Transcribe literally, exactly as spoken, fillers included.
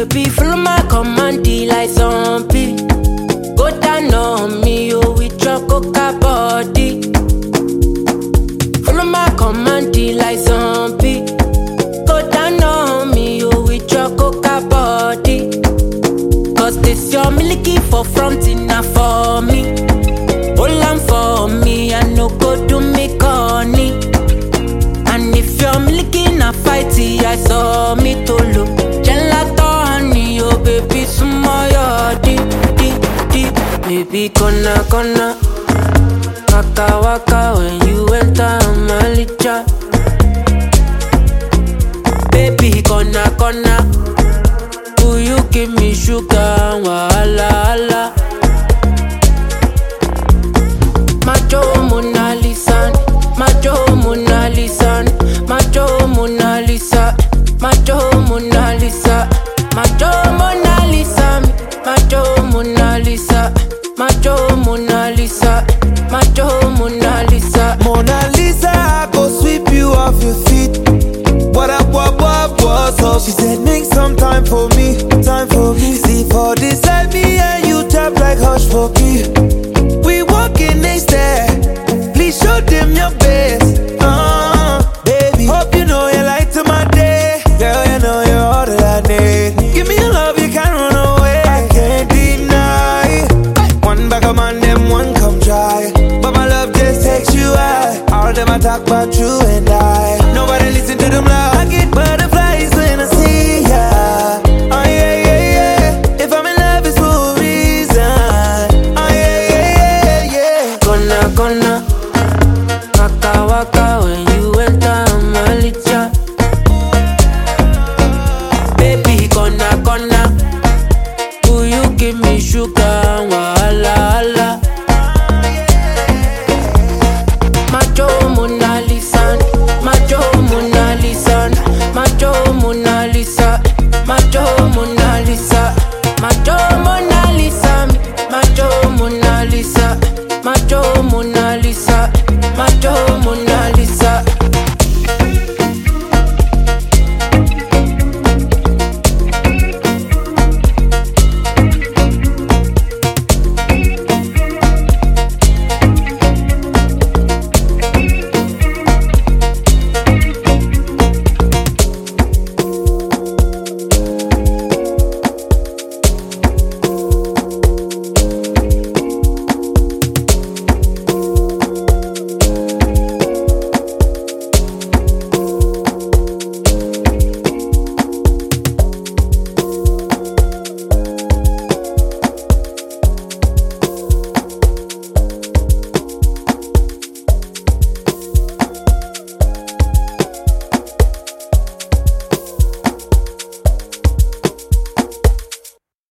baby, follow my command, like zombie. Go down on me, oh, with your coca body. Follow my command, like zombie. Go down on me, oh, with your coca body. Cause this your milky for front enough for me. Hold on for me, I no go do me corny. And if you're milky na fighty, I saw me to look. Gelato honey, oh baby, sumo yo deep, deep, deep. Baby, kona, kona. Waka, waka, when you enter my licha. Baby, kona, kona. Will you give me sugar, wahala, hala. Macho Mona Lisa, Macho Mona Lisa, Macho Mona Lisa, Macho Mona Lisa, Macho Mona Lisa, Macho Mona Lisa, Macho Mona Lisa, Macho Mona Lisa. Mona Lisa, I go sweep you off your feet. What up, what, what, what's up? She said, make some time for me, time for me. See, for this life, me and you tap like hush for key.